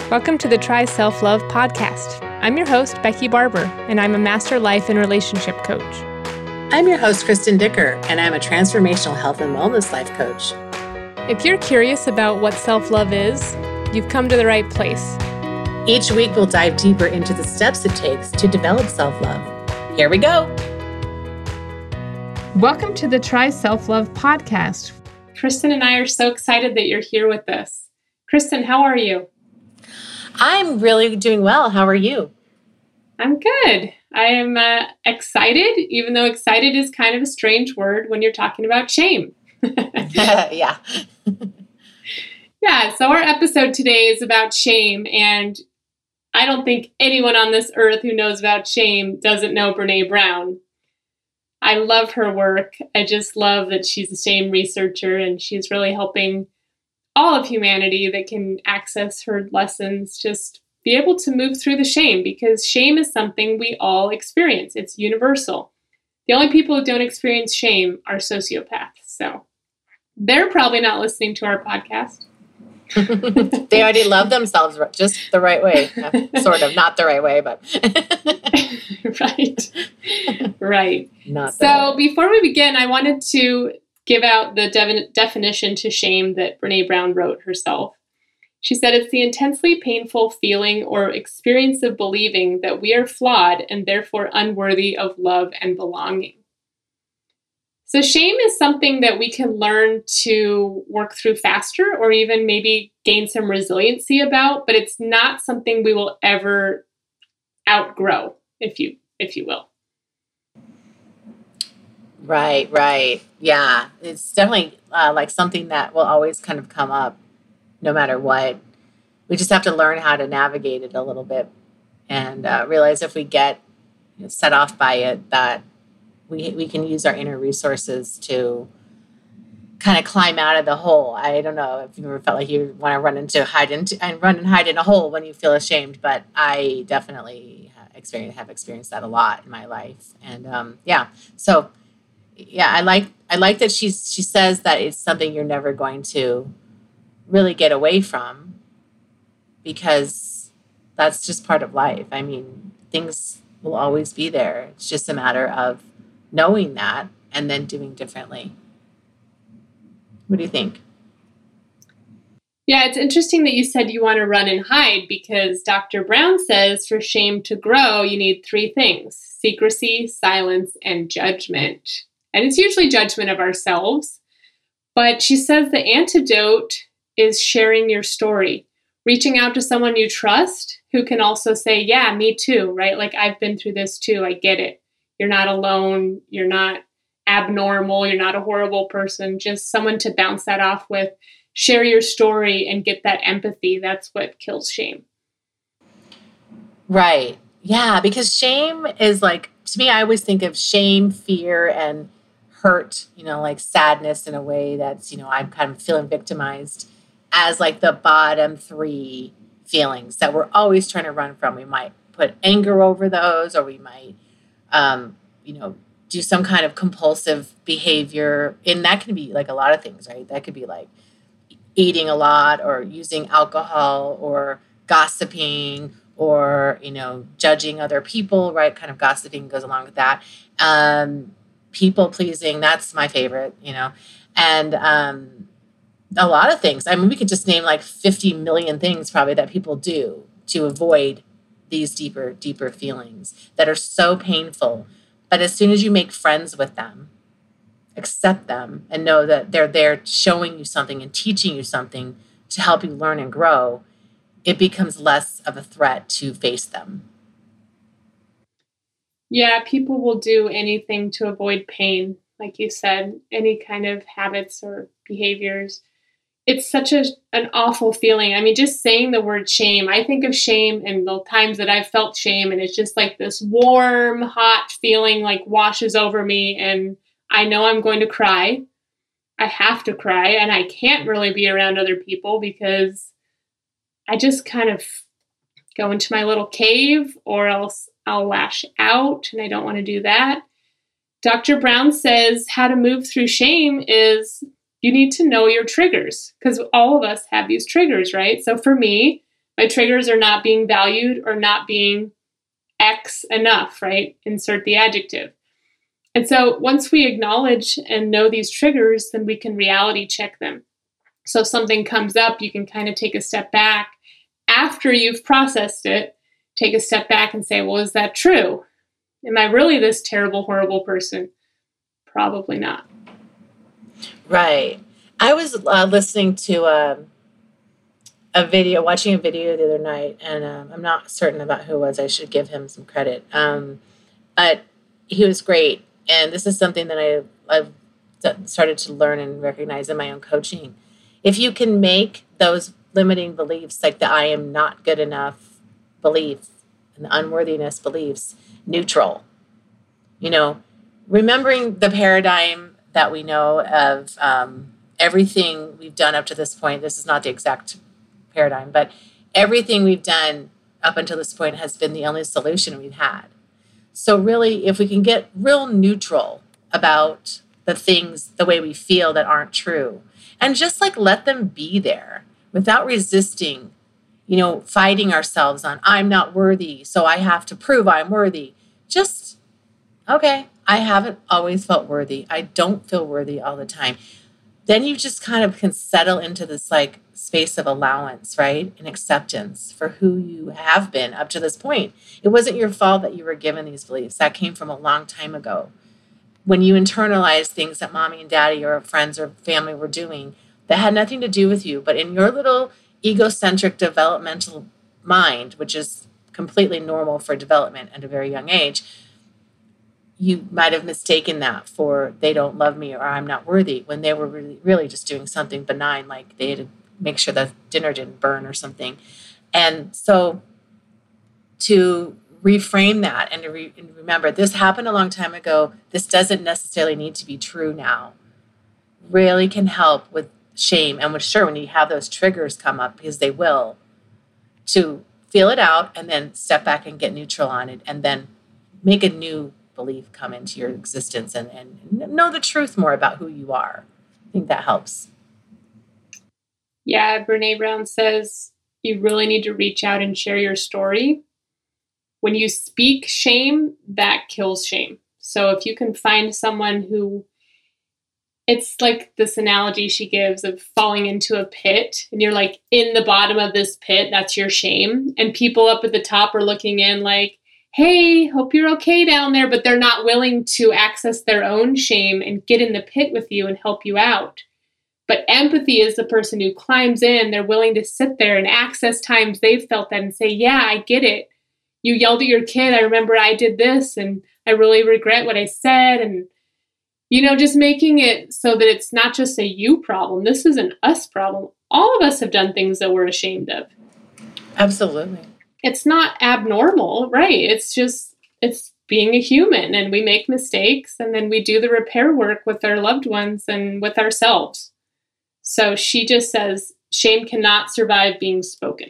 Welcome to the Try Self-Love podcast. I'm your host, Becky Barber, and I'm a master life and relationship coach. I'm your host, Kristen Dicker, and I'm a transformational health and wellness life coach. If you're curious about what self-love is, you've come to the right place. Each week, we'll dive deeper into the steps it takes to develop self-love. Here we go. Welcome to the Try Self-Love podcast. Kristen and I are so excited that you're here with us. Kristen, how are you? I'm really doing well. How are you? I'm good. I am excited, even though excited is kind of a strange word when you're talking about shame. Yeah. Yeah, so our episode today is about shame, and I don't think anyone on this earth who knows about shame doesn't know Brené Brown. I love her work. I just love that she's a shame researcher, and she's really helping all of humanity that can access her lessons just be able to move through the shame, because shame is something we all experience. It's universal. The only people who don't experience shame are sociopaths. So they're probably not listening to our podcast. They already love themselves just the right way. Sort of, not the right way, but. Right. Before we begin, I wanted to give out the definition to shame that Brené Brown wrote herself. She said it's the intensely painful feeling or experience of believing that we are flawed and therefore unworthy of love and belonging. So shame is something that we can learn to work through faster or even maybe gain some resiliency about, but it's not something we will ever outgrow, if you will. Right. Yeah. It's definitely like something that will always kind of come up no matter what. We just have to learn how to navigate it a little bit and realize if we get set off by it, that we can use our inner resources to kind of climb out of the hole. I don't know if you ever felt like you want to run and hide in a hole when you feel ashamed, but I definitely have experienced that a lot in my life. And I like that she says that it's something you're never going to really get away from, because that's just part of life. I mean, things will always be there. It's just a matter of knowing that and then doing differently. What do you think? Yeah, it's interesting that you said you want to run and hide, because Dr. Brown says for shame to grow, you need three things: secrecy, silence, and judgment. And it's usually judgment of ourselves. But she says the antidote is sharing your story, reaching out to someone you trust who can also say, yeah, me too, right? Like, I've been through this too. I get it. You're not alone. You're not abnormal. You're not a horrible person. Just someone to bounce that off with. Share your story and get that empathy. That's what kills shame. Right. Yeah, because shame is like, to me, I always think of shame, fear, and hurt, like sadness in a way that's, I'm kind of feeling victimized as like the bottom three feelings that we're always trying to run from. We might put anger over those, or we might, do some kind of compulsive behavior. And that can be like a lot of things, right? That could be like eating a lot, or using alcohol, or gossiping, or, judging other people, right? Kind of gossiping goes along with that. People pleasing, that's my favorite, and a lot of things. I mean, we could just name like 50 million things probably that people do to avoid these deeper feelings that are so painful. But as soon as you make friends with them, accept them, and know that they're there showing you something and teaching you something to help you learn and grow, it becomes less of a threat to face them. Yeah, people will do anything to avoid pain, like you said, any kind of habits or behaviors. It's such an awful feeling. I mean, just saying the word shame, I think of shame and the times that I've felt shame, and it's just like this warm, hot feeling like washes over me, and I know I'm going to cry. I have to cry, and I can't really be around other people because I just kind of go into my little cave, or else I'll lash out, and I don't want to do that. Dr. Brown says how to move through shame is you need to know your triggers, because all of us have these triggers, right? So for me, My triggers are not being valued or not being X enough, right? Insert the adjective. And so once we acknowledge and know these triggers, then we can reality check them. So if something comes up, you can kind of take a step back after you've processed it, take a step back and say, well, is that true? Am I really this terrible, horrible person? Probably not. Right. I was listening to watching a video the other night, and I'm not certain about who it was. I should give him some credit. But he was great. And this is something that I've started to learn and recognize in my own coaching. If you can make those limiting beliefs, like the I am not good enough belief and the unworthiness beliefs, neutral, remembering the paradigm that we know of everything we've done up to this point. This is not the exact paradigm, but everything we've done up until this point has been the only solution we've had. So really, if we can get real neutral about the things, the way we feel that aren't true, and just like let them be there without resisting, fighting ourselves on, I'm not worthy, so I have to prove I'm worthy. Just, okay, I haven't always felt worthy. I don't feel worthy all the time. Then you just kind of can settle into this like space of allowance, right? And acceptance for who you have been up to this point. It wasn't your fault that you were given these beliefs. That came from a long time ago. When you internalized things that mommy and daddy or friends or family were doing that had nothing to do with you, but in your little egocentric developmental mind, which is completely normal for development at a very young age, you might have mistaken that for they don't love me or I'm not worthy, when they were really just doing something benign, like they had to make sure the dinner didn't burn or something. And so to reframe that and to remember this happened a long time ago, this doesn't necessarily need to be true now, really can help with shame. And when you have those triggers come up, because they will, to feel it out and then step back and get neutral on it and then make a new belief come into your existence and know the truth more about who you are. I think that helps. Yeah, Brene Brown says you really need to reach out and share your story. When you speak shame, that kills shame. So if you can find someone who, it's like this analogy she gives of falling into a pit and you're like in the bottom of this pit, that's your shame. And people up at the top are looking in like, hey, hope you're okay down there, but they're not willing to access their own shame and get in the pit with you and help you out. But empathy is the person who climbs in. They're willing to sit there and access times they've felt that and say, yeah, I get it. You yelled at your kid. I remember I did this and I really regret what I said. And, just making it so that it's not just a you problem. This is an us problem. All of us have done things that we're ashamed of. Absolutely. It's not abnormal, right? It's being a human, and we make mistakes and then we do the repair work with our loved ones and with ourselves. So she just says, shame cannot survive being spoken.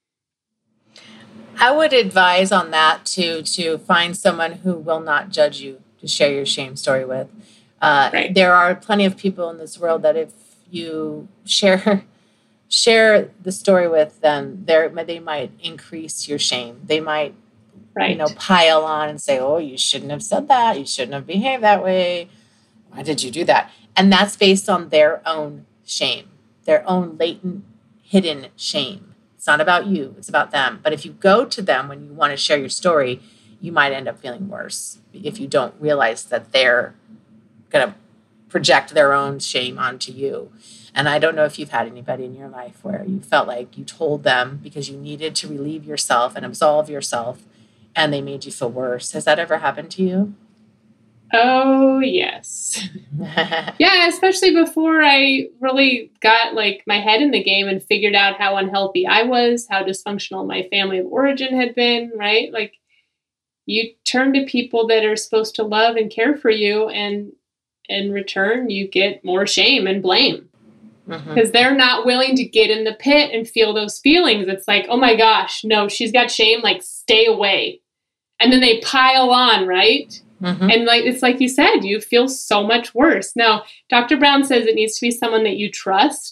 I would advise on that to find someone who will not judge you to share your shame story with. Right. There are plenty of people in this world that if you share the story with them, they might increase your shame. They might, pile on and say, oh, you shouldn't have said that. You shouldn't have behaved that way. Why did you do that? And that's based on their own shame, their own latent, hidden shame. It's not about you. It's about them. But if you go to them when you want to share your story, you might end up feeling worse if you don't realize that they're going to project their own shame onto you. And I don't know if you've had anybody in your life where you felt like you told them because you needed to relieve yourself and absolve yourself, and they made you feel worse. Has that ever happened to you? Oh, yes. Yeah, especially before I really got my head in the game and figured out how unhealthy I was, how dysfunctional my family of origin had been, right? You turn to people that are supposed to love and care for you, and in return, you get more shame and blame. Because they're not willing to get in the pit and feel those feelings. It's like, oh my gosh, no, she's got shame, stay away. And then they pile on, right? And it's like you said, you feel so much worse. Now, Dr. Brown says it needs to be someone that you trust.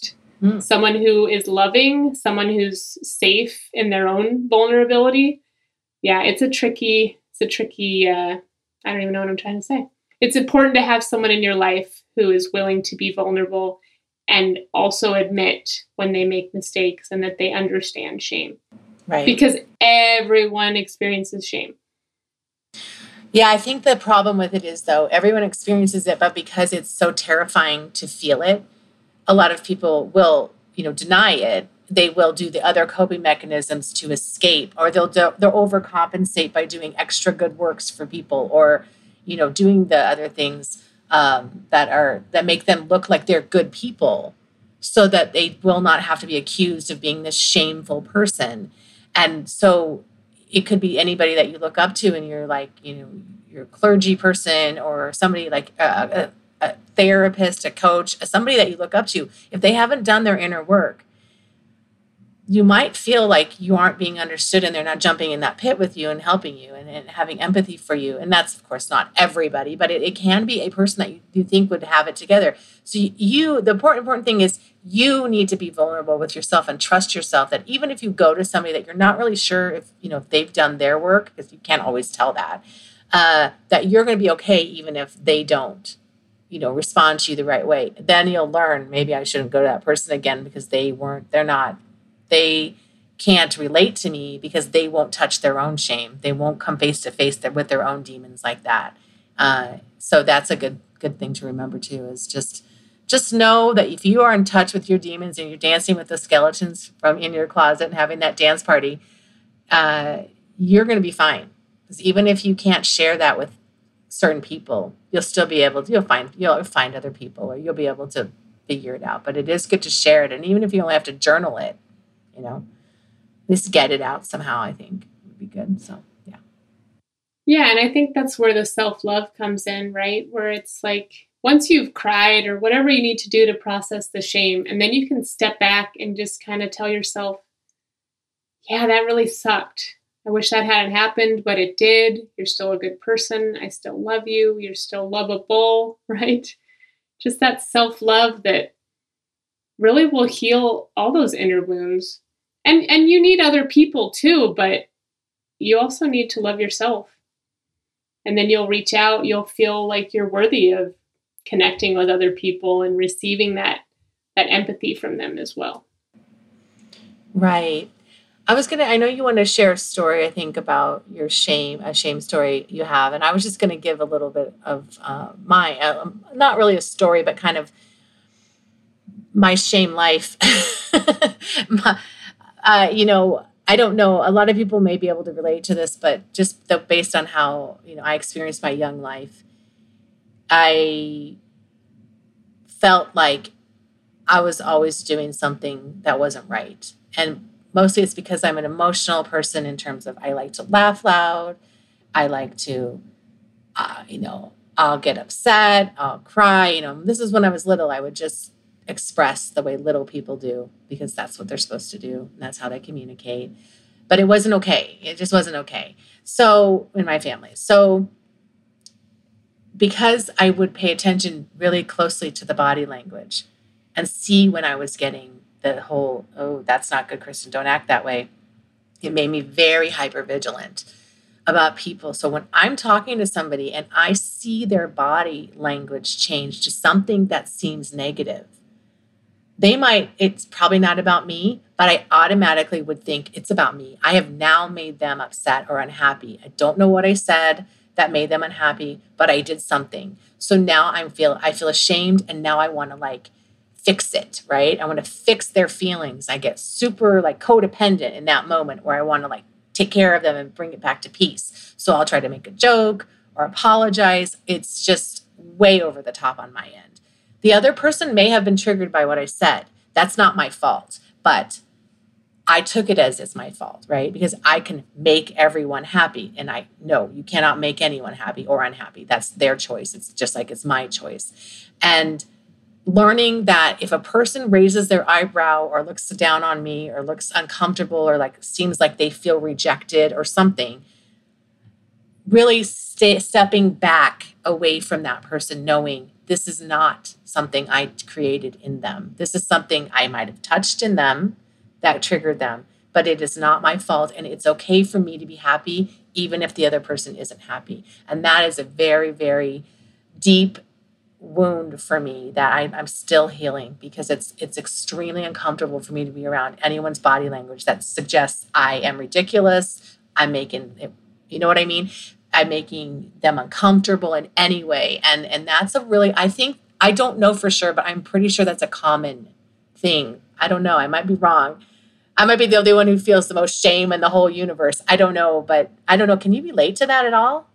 someone who is loving, someone who's safe in their own vulnerability. Yeah, it's a tricky, I don't even know what I'm trying to say. It's important to have someone in your life who is willing to be vulnerable and also admit when they make mistakes and that they understand shame. Right. Because everyone experiences shame. Yeah, I think the problem with it is, though, everyone experiences it, but because it's so terrifying to feel it, a lot of people will, deny it. They will do the other coping mechanisms to escape, or they'll overcompensate by doing extra good works for people, or, doing the other things that make them look like they're good people, so that they will not have to be accused of being this shameful person. And so it could be anybody that you look up to, and you're like, you're a clergy person, or somebody like a therapist, a coach, somebody that you look up to. If they haven't done their inner work, you might feel like you aren't being understood, and they're not jumping in that pit with you and helping you and having empathy for you. And that's, of course, not everybody, but it can be a person that you think would have it together. So the important thing is you need to be vulnerable with yourself and trust yourself, that even if you go to somebody that you're not really sure if they've done their work, because you can't always tell that you're going to be okay even if they don't respond to you the right way. Then you'll learn, maybe I shouldn't go to that person again, because they can't relate to me, because they won't touch their own shame. They won't come face to face with their own demons like that. So that's a good thing to remember too, is just know that if you are in touch with your demons and you're dancing with the skeletons from in your closet and having that dance party, you're going to be fine. Because even if you can't share that with certain people, you'll still be able to, you'll find other people, or you'll be able to figure it out. But it is good to share it. And even if you only have to journal it, at least get it out somehow, I think would be good. So, yeah. Yeah. And I think that's where the self-love comes in, right? Where it's like, once you've cried or whatever you need to do to process the shame, and then you can step back and just kind of tell yourself, yeah, that really sucked. I wish that hadn't happened, but it did. You're still a good person. I still love you. You're still lovable, right? Just that self-love that really will heal all those inner wounds. And you need other people too, but you also need to love yourself. And then you'll reach out, you'll feel like you're worthy of connecting with other people and receiving that empathy from them as well. Right. I know you want to share a story, I think, about your a shame story you have. And I was just going to give a little bit of not really a story, but kind of my shame life. I don't know. A lot of people may be able to relate to this, but just based on how, I experienced my young life, I felt like I was always doing something that wasn't right. And mostly it's because I'm an emotional person, in terms of I like to laugh loud. I like to, I'll get upset. I'll cry. This is when I was little. I would just express the way little people do, because that's what they're supposed to do. And that's how they communicate. But it wasn't okay. It just wasn't okay. So in my family. So because I would pay attention really closely to the body language and see when I was getting the whole, oh, that's not good, Kristen, don't act that way. It made me very hypervigilant about people. So when I'm talking to somebody and I see their body language change to something that seems negative, it's probably not about me, but I automatically would think it's about me. I have now made them upset or unhappy. I don't know what I said that made them unhappy, but I did something. So now I feel ashamed, and now I want to fix it, right? I want to fix their feelings. I get super codependent in that moment, where I want to take care of them and bring it back to peace. So I'll try to make a joke or apologize. It's just way over the top on my end. The other person may have been triggered by what I said. That's not my fault, but I took it as it's my fault, right? Because I can make everyone happy. And no, you cannot make anyone happy or unhappy. That's their choice. It's just like it's my choice. And learning that if a person raises their eyebrow or looks down on me or looks uncomfortable or seems like they feel rejected or something, really stepping back away from that person, knowing this is not something I created in them. This is something I might have touched in them that triggered them, but it is not my fault. And it's okay for me to be happy, even if the other person isn't happy. And that is a very, very deep wound for me that I'm still healing, because it's extremely uncomfortable for me to be around anyone's body language that suggests I am ridiculous. I'm making it, you know what I mean? I'm making them uncomfortable in any way. And that's a really, I think, I don't know for sure, but I'm pretty sure that's a common thing. I don't know. I might be wrong. I might be the only one who feels the most shame in the whole universe. I don't know, but I don't know. Can you relate to that at all?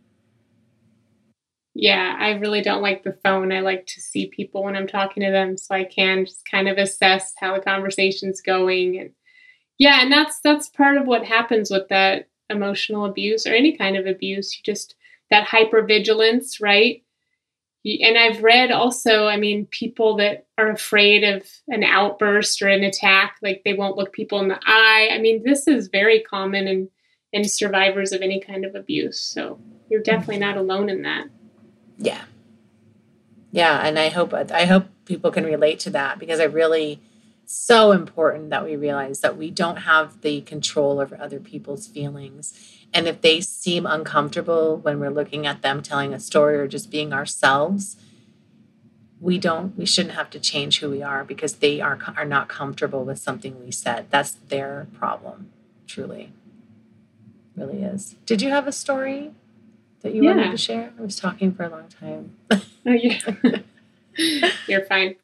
Yeah, I really don't like the phone. I like to see people when I'm talking to them so I can just kind of assess how the conversation's going. And yeah, and that's part of what happens with that emotional abuse or any kind of abuse. You just that hypervigilance, right? And I've read also, I mean, people that are afraid of an outburst or an attack, like they won't look people in the eye. I mean, this is very common in survivors of any kind of abuse. So you're definitely not alone in that. Yeah. Yeah. And I hope people can relate to that, because I really, so important that we realize that we don't have the control over other people's feelings. And if they seem uncomfortable when we're looking at them telling a story or just being ourselves, we shouldn't have to change who we are because they are not comfortable with something we said. That's their problem. Truly. Really is. Did you have a story that you wanted to share? I was talking for a long time. Oh, yeah. You're fine.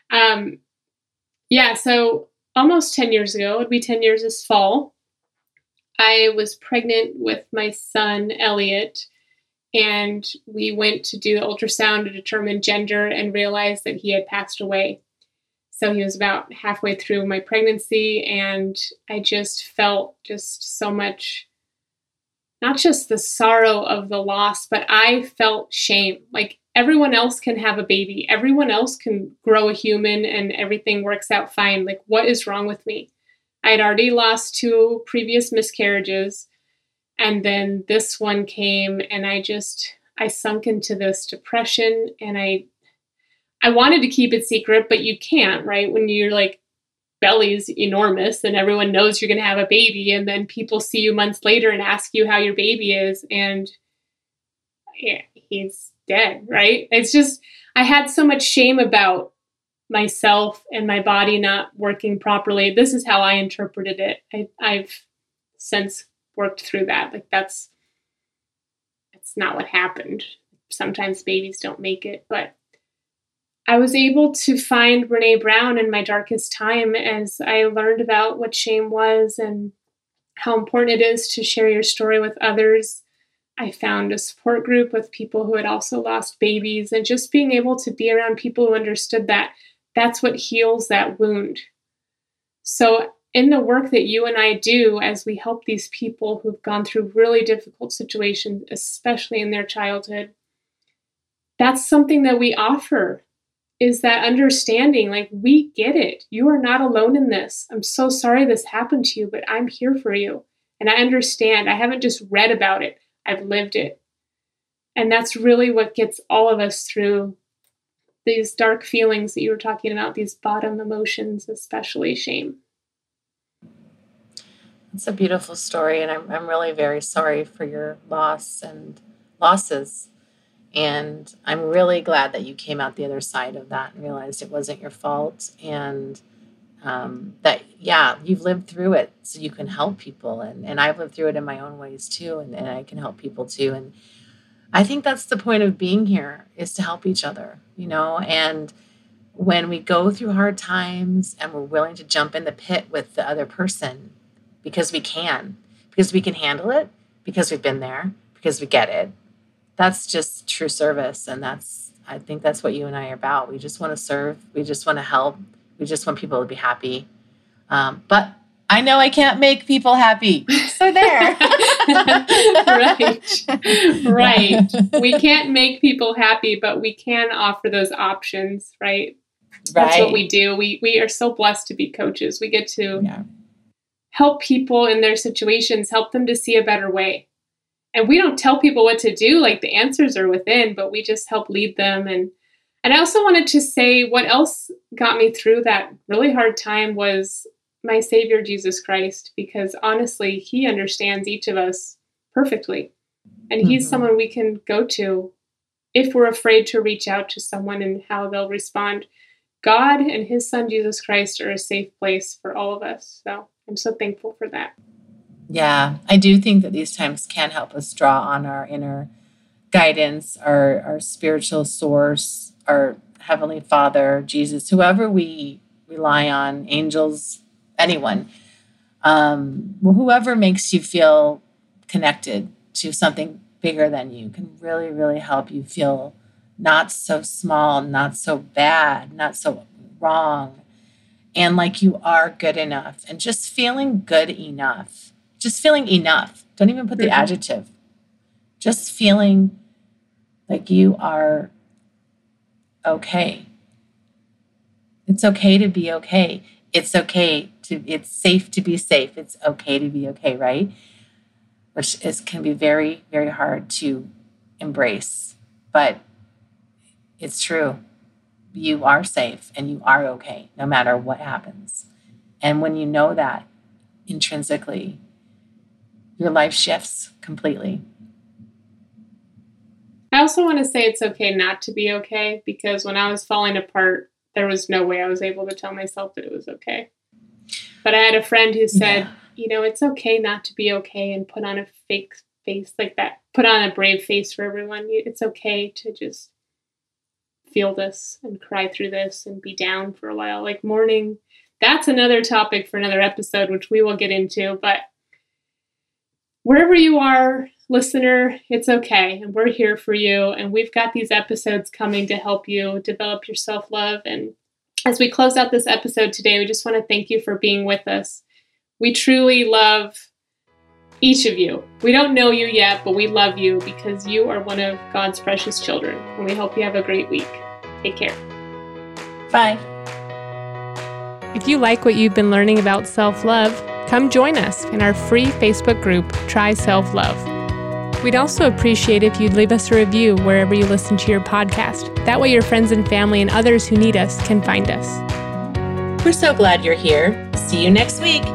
Yeah, so almost 10 years ago, it would be 10 years this fall, I was pregnant with my son, Elliot, and we went to do the ultrasound to determine gender and realized that he had passed away. So he was about halfway through my pregnancy, and I just felt just so much, not just the sorrow of the loss, but I felt shame. Like everyone else can have a baby. Everyone else can grow a human and everything works out fine. Like, what is wrong with me? I had already lost 2 previous miscarriages. And then this one came and I sunk into this depression, and I wanted to keep it secret, but you can't, right? When you're like, belly's enormous and everyone knows you're going to have a baby, and then people see you months later and ask you how your baby is, and yeah, he's dead, right? It's just, I had so much shame about myself and my body not working properly. This is how I interpreted it. I've since worked through that. Like it's not what happened. Sometimes babies don't make it, but I was able to find Brene Brown in my darkest time as I learned about what shame was and how important it is to share your story with others. I found a support group with people who had also lost babies, and just being able to be around people who understood that that's what heals that wound. So in the work that you and I do, as we help these people who've gone through really difficult situations, especially in their childhood, that's something that we offer, is that understanding, like, we get it. You are not alone in this. I'm so sorry this happened to you, but I'm here for you. And I understand. I haven't just read about it. I've lived it. And that's really what gets all of us through these dark feelings that you were talking about, these bottom emotions, especially shame. It's a beautiful story, and I'm really very sorry for your loss and losses. And I'm really glad that you came out the other side of that and realized it wasn't your fault, and that, yeah, you've lived through it so you can help people. And I've lived through it in my own ways too, and I can help people too. And I think that's the point of being here, is to help each other, and when we go through hard times and we're willing to jump in the pit with the other person because we can handle it, because we've been there, because we get it. That's just true service. And I think that's what you and I are about. We just want to serve. We just want to help. We just want people to be happy. But I know I can't make people happy. So there. Right. We can't make people happy, but we can offer those options, right? That's what we do. We are so blessed to be coaches. We get to help people in their situations, help them to see a better way. And we don't tell people what to do, like the answers are within, but we just help lead them. And I also wanted to say what else got me through that really hard time was my Savior, Jesus Christ, because honestly, he understands each of us perfectly. And he's someone we can go to if we're afraid to reach out to someone and how they'll respond. God and his son, Jesus Christ, are a safe place for all of us. So I'm so thankful for that. Yeah, I do think that these times can help us draw on our inner guidance, our spiritual source, our Heavenly Father, Jesus, whoever we rely on, angels, anyone, whoever makes you feel connected to something bigger than you can really, really help you feel not so small, not so bad, not so wrong, and like you are good enough, and just feeling good enough. Just feeling enough. Don't even put the adjective. Just feeling like you are okay. It's okay to be okay. It's safe to be safe. It's okay to be okay, right? Which can be very, very hard to embrace. But it's true. You are safe and you are okay, no matter what happens. And when you know that intrinsically, your life shifts completely. I also want to say it's okay not to be okay, because when I was falling apart, there was no way I was able to tell myself that it was okay. But I had a friend who said, it's okay not to be okay, and put on a fake face like that. Put on a brave face for everyone. It's okay to just feel this and cry through this and be down for a while. Like mourning, that's another topic for another episode, which we will get into. But wherever you are, listener, it's okay. And we're here for you. And we've got these episodes coming to help you develop your self-love. And as we close out this episode today, we just want to thank you for being with us. We truly love each of you. We don't know you yet, but we love you because you are one of God's precious children. And we hope you have a great week. Take care. Bye. If you like what you've been learning about self-love, come join us in our free Facebook group, Try Self-Love. We'd also appreciate if you'd leave us a review wherever you listen to your podcast. That way your friends and family and others who need us can find us. We're so glad you're here. See you next week.